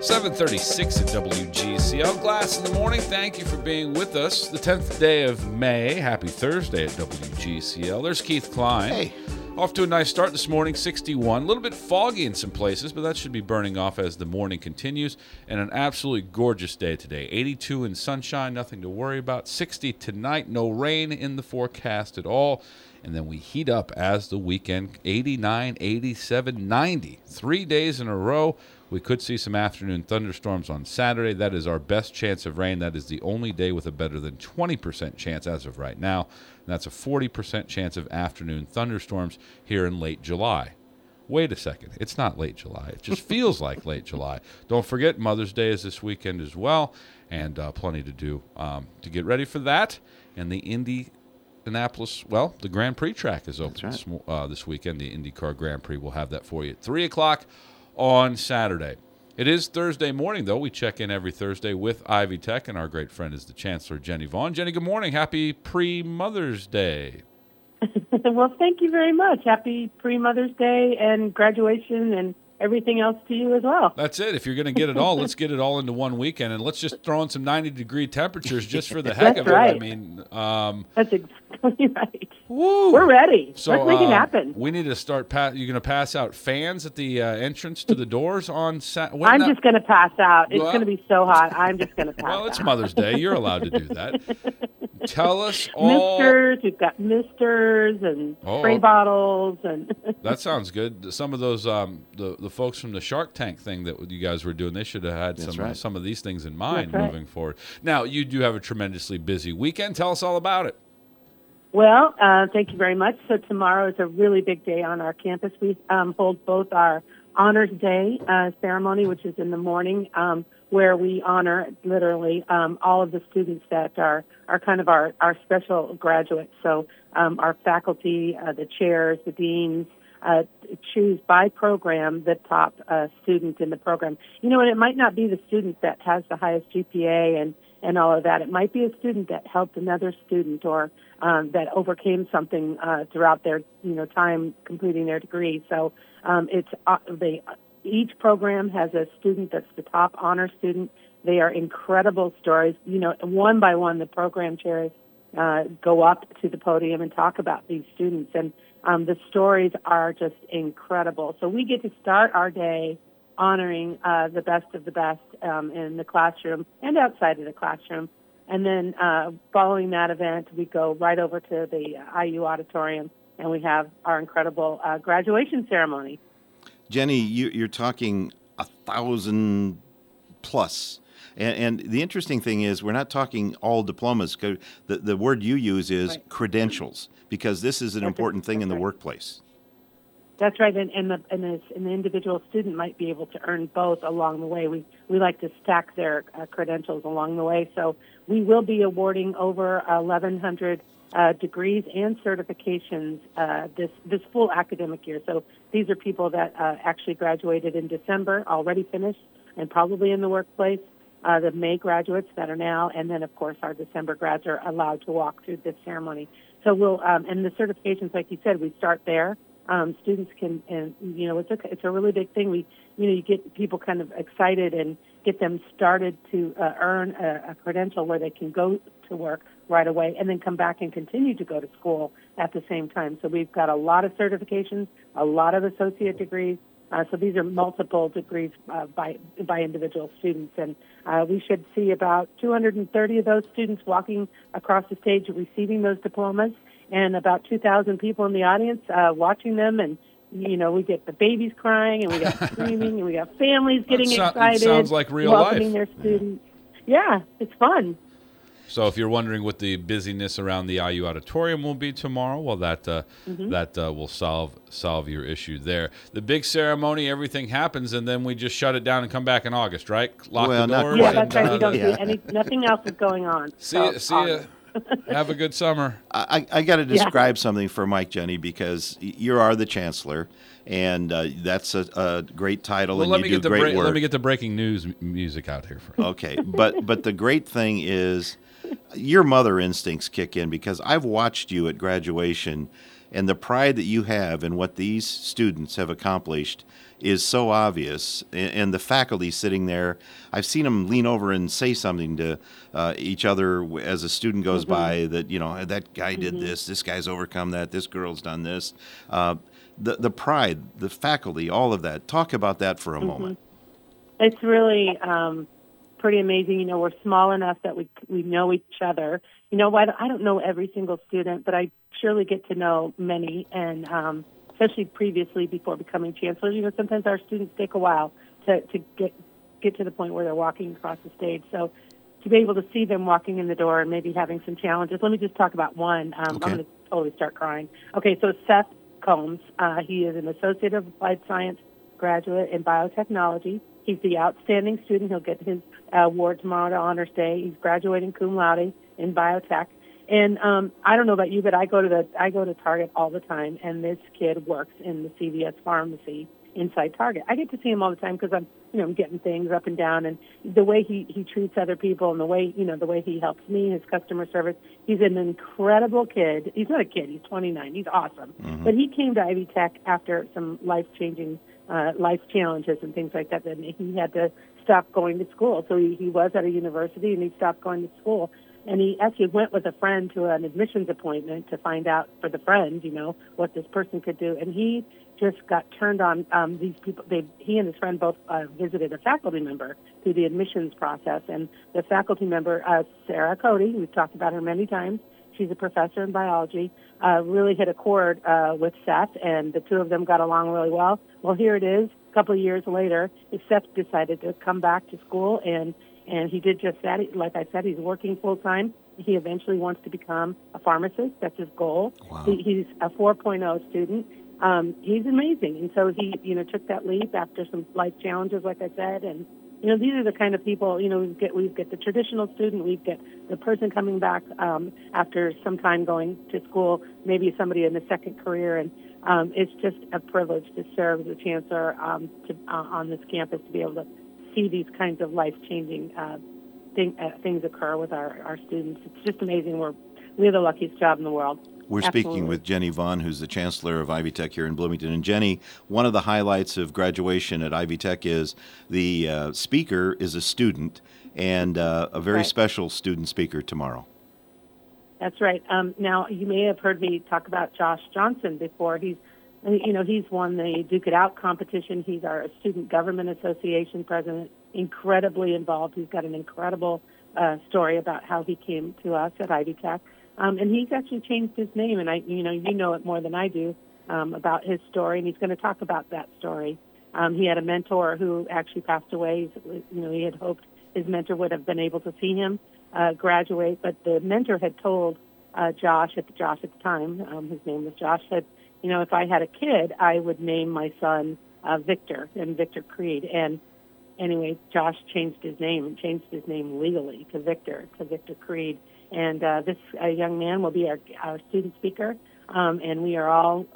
7:36 at WGCL. Glass in the morning. Thank you for being with us. The 10th day of May. Happy Thursday at WGCL. There's Keith Klein. Hey. Off to a nice start this morning, 61. A little bit foggy in some places, but that should be burning off as the morning continues. And an absolutely gorgeous day today. 82 in sunshine, nothing to worry about. 60 tonight, no rain in the forecast at all. And then we heat up as the weekend, 89, 87, 90. 3 days in a row. We could see some afternoon thunderstorms on Saturday. That is our best chance of rain. That is the only day with a better than 20% chance as of right now. And that's a 40% chance of afternoon thunderstorms here in late July. Wait a second. It's not late July. It just feels like late July. Don't forget, Mother's Day is this weekend as well, and plenty to do to get ready for that. And the Indianapolis, well, the Grand Prix track is open this weekend. The IndyCar Grand Prix will have that for you at 3 o'clock on Saturday. It is Thursday morning, though. We check in every Thursday with Ivy Tech, and our great friend is the Chancellor, Jenny Vaughn. Jenny, good morning. Happy pre-Mother's Day. Well, thank you very much. Happy pre-Mother's Day and graduation and everything else to you as well. That's it. If you're going to get it all, let's get it all into one weekend, and let's just throw in some 90-degree temperatures just for the heck of it. Right. I mean, that's exactly right. Woo. We're ready. So, let's make it happen. We need to start. You're going to pass out fans at the entrance to the doors on Saturday? I'm just going to pass out. It's going to be so hot. I'm just going to pass out. Well, it's Mother's Day. You're allowed to do that. Tell us all. Misters. We've got misters and spray bottles. And that sounds good. Some of those, the folks from the Shark Tank thing that you guys were doing, they should have had some of these things in mind moving forward. Now, you do have a tremendously busy weekend. Tell us all about it. Well, thank you very much. So tomorrow is a really big day on our campus. We hold both our Honors Day ceremony, which is in the morning, where we honor literally all of the students that are kind of our special graduates. So our faculty, the chairs, the deans, choose by program the top student in the program. You know, and it might not be the student that has the highest GPA and all of that. It might be a student that helped another student or that overcame something throughout their time completing their degree. So each program has a student that's the top honor student. They are incredible stories. You know, one by one, the program chairs go up to the podium and talk about these students, and the stories are just incredible. So we get to start our day honoring the best of the best in the classroom and outside of the classroom. And then following that event, we go right over to the IU auditorium, and we have our incredible graduation ceremony. Jenny, you're talking 1,000 plus. And the interesting thing is we're not talking all diplomas. The word you use is credentials, because this is an important thing in the workplace. That's right, and the individual student might be able to earn both along the way. We like to stack their credentials along the way. So we will be awarding over 1,100 degrees and certifications this full academic year. So these are people that actually graduated in December, already finished, and probably in the workplace. The May graduates that are now, and then of course our December grads are allowed to walk through this ceremony. So we'll and the certifications, like you said, we start there. Students can, and it's a really big thing. You get people kind of excited and get them started to earn a credential where they can go to work right away and then come back and continue to go to school at the same time. So we've got a lot of certifications, a lot of associate degrees. So these are multiple degrees by individual students, and we should see about 230 of those students walking across the stage receiving those diplomas, and about 2,000 people in the audience watching them. And we get the babies crying, and we got screaming, and we got families getting excited. Sounds like real welcoming life. Their students. Yeah, it's fun. So if you're wondering what the busyness around the IU auditorium will be tomorrow, well, that will solve your issue there. The big ceremony, everything happens, and then we just shut it down and come back in August, right? Lock the doors. Yeah, that's right. We don't do nothing else is going on. See you. Have a good summer. I got to describe something for Mike, Jenny, because you are the chancellor, and that's a great title, and you do great work. Let me get the breaking news music out here first. Okay, but the great thing is your mother instincts kick in, because I've watched you at graduation, And the pride that you have in what these students have accomplished is so obvious. And the faculty sitting there, I've seen them lean over and say something to each other as a student goes by that, that guy did this guy's overcome that, this girl's done this. The pride, the faculty, all of that. Talk about that for a moment. It's really pretty amazing. We're small enough that we know each other. I don't know every single student, but I surely get to know many, and especially previously before becoming chancellors. Sometimes our students take a while to get to the point where they're walking across the stage. So to be able to see them walking in the door and maybe having some challenges. Let me just talk about one. I'm going to totally start crying. Okay, so Seth Combs, he is an Associate of Applied Science graduate in biotechnology. He's the outstanding student. He'll get his award tomorrow to Honors Day. He's graduating cum laude in biotech. And I don't know about you, but I go to Target all the time, and this kid works in the CVS pharmacy inside Target. I get to see him all the time because I'm getting things up and down, and the way he treats other people, and the way he helps me, his customer service. He's an incredible kid. He's not a kid. He's 29. He's awesome. But he came to Ivy Tech after some life-changing life challenges and things like that. And he had to stop going to school. So he was at a university, and he stopped going to school. And he actually went with a friend to an admissions appointment to find out for the friend, what this person could do. And he just got turned on these people. He and his friend both visited a faculty member through the admissions process. And the faculty member, Sarah Cody, we've talked about her many times. She's a professor in biology, really hit a chord with Seth, and the two of them got along really well. Well, here it is, a couple of years later, Seth decided to come back to school, and he did just that. Like I said, he's working full-time. He eventually wants to become a pharmacist. That's his goal. Wow. He's a 4.0 student. He's amazing. And so he, took that leap after some life challenges, like I said. And, these are the kind of people, we get the traditional student, we get the person coming back after some time going to school, maybe somebody in a second career. And it's just a privilege to serve as a chancellor on this campus, to be able to see these kinds of life-changing things occur with our students. It's just amazing. We have the luckiest job in the world. We're speaking with Jenny Vaughn, who's the chancellor of Ivy Tech here in Bloomington. And Jenny, one of the highlights of graduation at Ivy Tech is the speaker is a student, and a very special student speaker tomorrow. That's right. Now, you may have heard me talk about Josh Johnson before. He's won the Duke It Out competition. He's our Student Government Association president, incredibly involved. He's got an incredible story about how he came to us at Ivy Tech. And he's actually changed his name, and you know it more than I do about his story, and he's going to talk about that story. He had a mentor who actually passed away. He had hoped his mentor would have been able to see him graduate, but the mentor had told Josh at the time, his name was Josh, said, if I had a kid, I would name my son Victor, and Victor Creed. And anyway, Josh changed his name legally to Victor Creed. And this young man will be our student speaker, and we all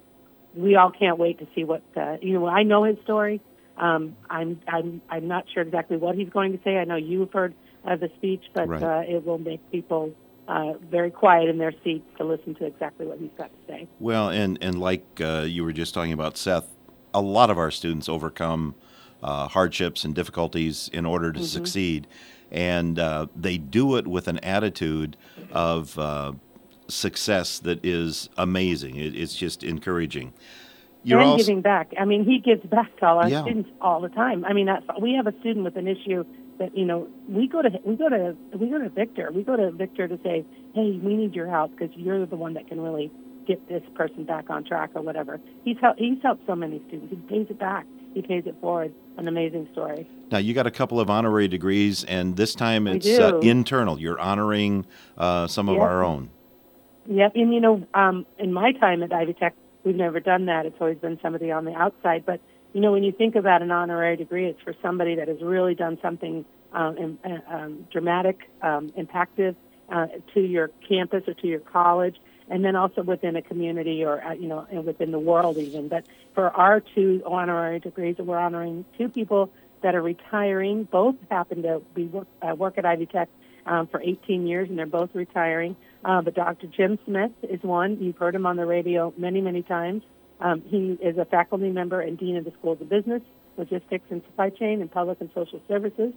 can't wait to see what I know his story. I'm not sure exactly what he's going to say. I know you've heard the speech, but it will make people very quiet in their seats to listen to exactly what he's got to say. Well, and like you were just talking about, Seth, a lot of our students overcome hardships and difficulties in order to succeed. And they do it with an attitude of success that is amazing. It's just encouraging. Giving back. I mean, he gives back to all our students all the time. I mean, we have a student with an issue that we go to Victor. We go to Victor to say, hey, we need your help because you're the one that can really get this person back on track or whatever. He's helped so many students. He pays it back. He pays it forward. An amazing story. Now, you got a couple of honorary degrees, and this time it's internal. You're honoring some of our own. Yep, and in my time at Ivy Tech, we've never done that. It's always been somebody on the outside. But, when you think about an honorary degree, it's for somebody that has really done something dramatic, impactful to your campus or to your college, and then also within a community or, and within the world even. But for our two honorary degrees, we're honoring two people that are retiring. Both happen to be work at Ivy Tech for 18 years, and they're both retiring. But Dr. Jim Smith is one. You've heard him on the radio many, many times. He is a faculty member and dean of the Schools of Business, Logistics and Supply Chain, and Public and Social Services.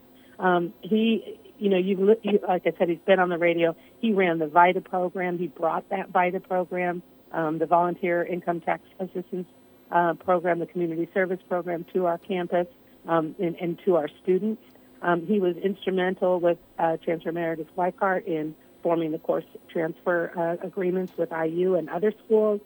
Like I said, he's been on the radio. He ran the VITA program. He brought that VITA program, the Volunteer Income Tax Assistance program, the Community Service program, to our campus and to our students. He was instrumental with Chancellor Meredith Weikart in forming the course transfer agreements with IU and other schools.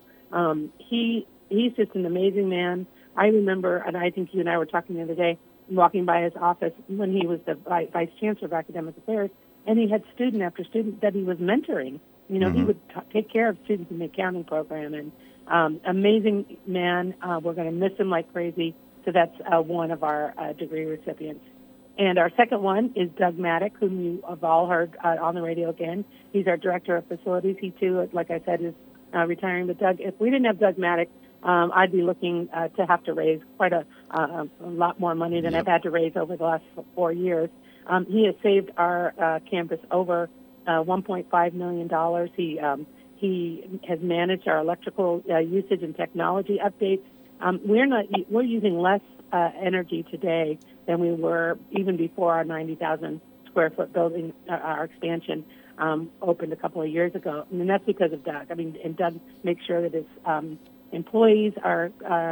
He's just an amazing man. I remember, and I think you and I were talking the other day, walking by his office when he was the Vice Chancellor of Academic Affairs, and he had student after student that he was mentoring. He would take care of students in the accounting program, and amazing man. We're going to miss him like crazy, so that's one of our degree recipients. And our second one is Doug Maddock, whom you have all heard on the radio again. He's our Director of Facilities. He, too, like I said, is retiring. But Doug, if we didn't have Doug Maddock, I'd be looking to have to raise quite a lot more money than I've had to raise over the last 4 years. He has saved our campus over $1.5 million. He has managed our electrical usage and technology updates. We're using less energy today than we were even before our 90,000 square foot building, our expansion opened a couple of years ago, and that's because of Doug. And Doug makes sure that his employees are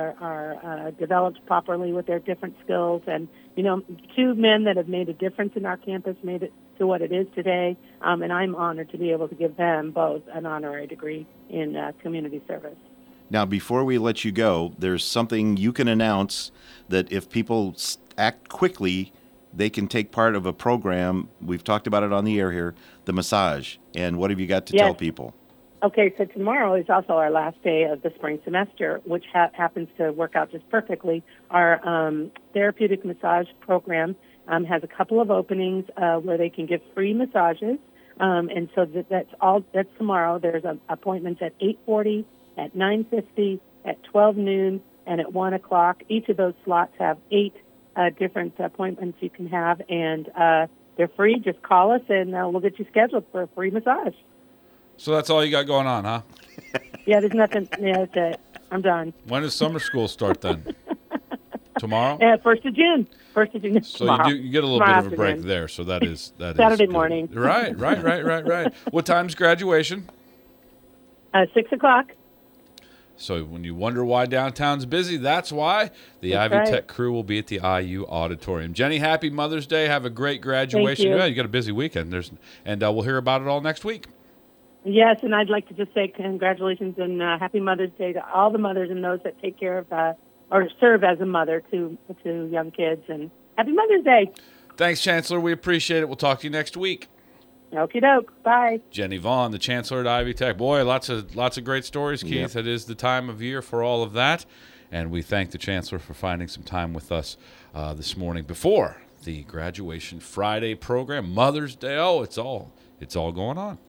developed properly with their different skills. And, two men that have made a difference in our campus, made it to what it is today. And I'm honored to be able to give them both an honorary degree in community service. Now, before we let you go, there's something you can announce that if people act quickly, they can take part of a program. We've talked about it on the air here, the massage. And what have you got to tell people? Okay, so tomorrow is also our last day of the spring semester, which happens to work out just perfectly. Our therapeutic massage program has a couple of openings where they can give free massages. And so that's tomorrow. There's appointments at 8:40, at 9:50, at 12 noon, and at 1 o'clock. Each of those slots have 8 different appointments you can have, and they're free. Just call us, and we'll get you scheduled for a free massage. So that's all you got going on, huh? Yeah, there's nothing. Yeah, that's it. I'm done. When does summer school start then? Tomorrow? 1st of June. 1st of June. So you get a little bit of a break there. So that is Saturday morning. Right. What time's graduation? 6 o'clock. So when you wonder why downtown's busy, that's why. The Ivy Tech crew will be at the IU Auditorium. Jenny, happy Mother's Day. Have a great graduation. Thank you. Yeah, you got a busy weekend. We'll hear about it all next week. Yes, and I'd like to just say congratulations and happy Mother's Day to all the mothers and those that take care of or serve as a mother to young kids. And happy Mother's Day. Thanks, Chancellor. We appreciate it. We'll talk to you next week. Okie doke. Bye. Jenny Vaughn, the Chancellor at Ivy Tech. Boy, lots of great stories, Keith. Yep. It is the time of year for all of that. And we thank the Chancellor for finding some time with us this morning before the graduation Friday program, Mother's Day. Oh, it's all going on.